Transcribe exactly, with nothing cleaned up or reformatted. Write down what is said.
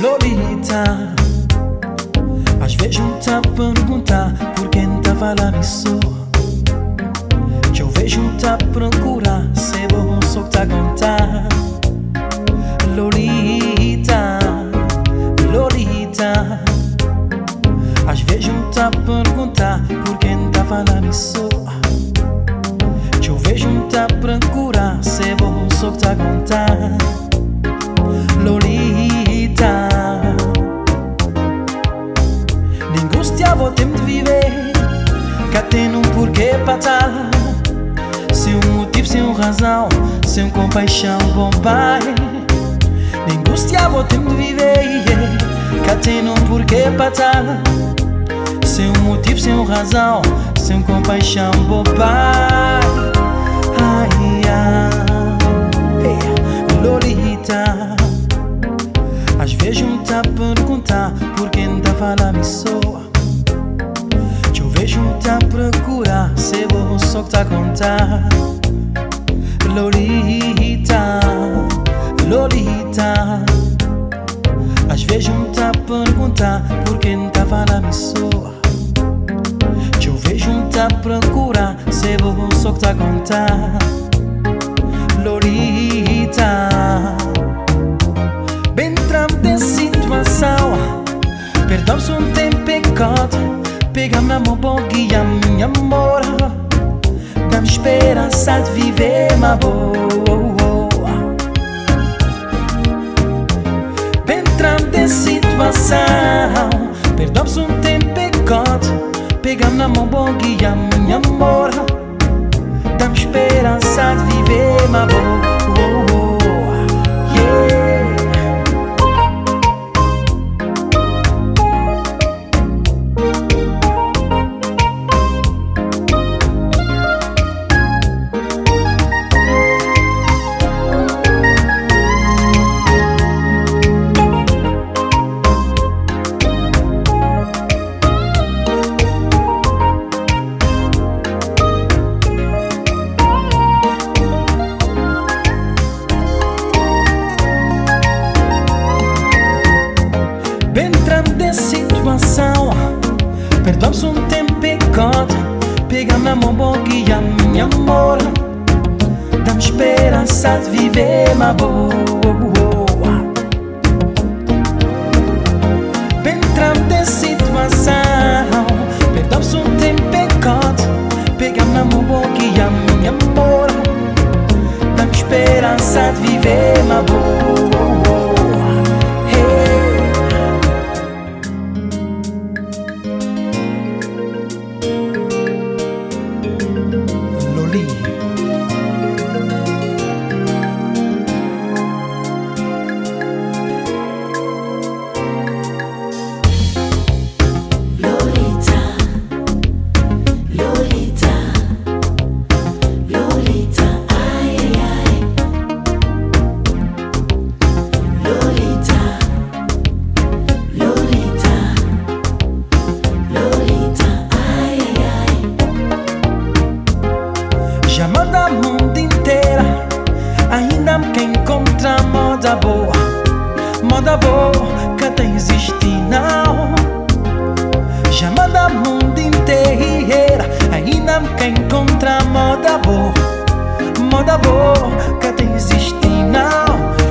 Lolita, às vezes um tá a perguntar por quem tá falando isso. Que eu vejo um tá a procurar se bom só que tá a contar. Lolita, Lolita, às vezes um tá a perguntar por quem tá falando isso. Que eu vejo um tá a procurar se bom só que tá a contar. Lolita, nem gostava o tempo de viver, cá tem um porquê para tal. Sem um motivo, sem uma razão, sem compaixão, bom pai. Nem gostava o tempo de viver, cá tem um porquê para tal. Sem um motivo, sem uma razão, sem compaixão, bom pai. Ai, ai, hey, Lolita, às vezes um tá a perguntar por quem tá falando isso. Que eu vejo um tá a procurar se bom só que tá a contar. Lolita, Lolita, às vezes um tá a perguntar por quem tá falando isso. Que eu vejo um tá a procurar se bom só que tá a contar. Lolita, bem trampo de situação, perdão-se um tempo pecado. Pega-me na mão, bom guia minha amor. Dá-me esperança de viver, uma boa. Bem trampo de situação, perdão-se um tempo pecado. Pega-me na mão, bom guia minha amor. Dá-me esperança de viver, uma boa. Bem trampo de situação, perdão-se um tempo pecado. Pega-me na mão, bom guia minha amor. Dá-me esperança de viver, uma boa. Bem trampo de situação, perdão-se um tempo pecado. Pega-me na mão, bom guia minha amor. Dá-me esperança de viver, uma boa. Já manda a mundo inteira, ainda me quer encontrar moda boa. Moda boa que até existe não. Já manda a mundo inteira, ainda me quer encontrar moda boa. Moda boa que até existe não.